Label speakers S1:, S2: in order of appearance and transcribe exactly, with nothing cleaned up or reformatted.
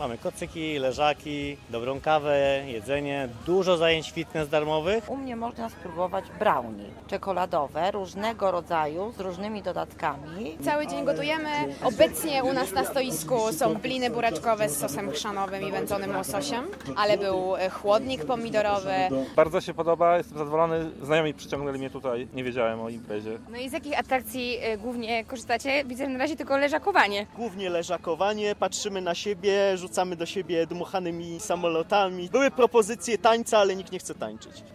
S1: Mamy kocyki, leżaki, dobrą kawę, jedzenie, dużo zajęć fitness darmowych.
S2: U mnie można spróbować brownie czekoladowe, różnego rodzaju, z różnymi dodatkami.
S3: Cały dzień gotujemy. Obecnie u nas na stoisku są bliny buraczkowe z sosem chrzanowym i wędzonym łososiem, ale był chłodnik pomidorowy.
S4: Bardzo się podoba, jestem zadowolony. Znajomi przyciągnęli mnie tutaj, nie wiedziałem o imprezie.
S5: No i z jakich atrakcji y, głównie korzystacie? Widzę na razie tylko leżakowanie.
S6: Głównie leżakowanie, patrzymy na siebie, rzucamy do siebie dmuchanymi samolotami. Były propozycje tańca, ale nikt nie chce tańczyć.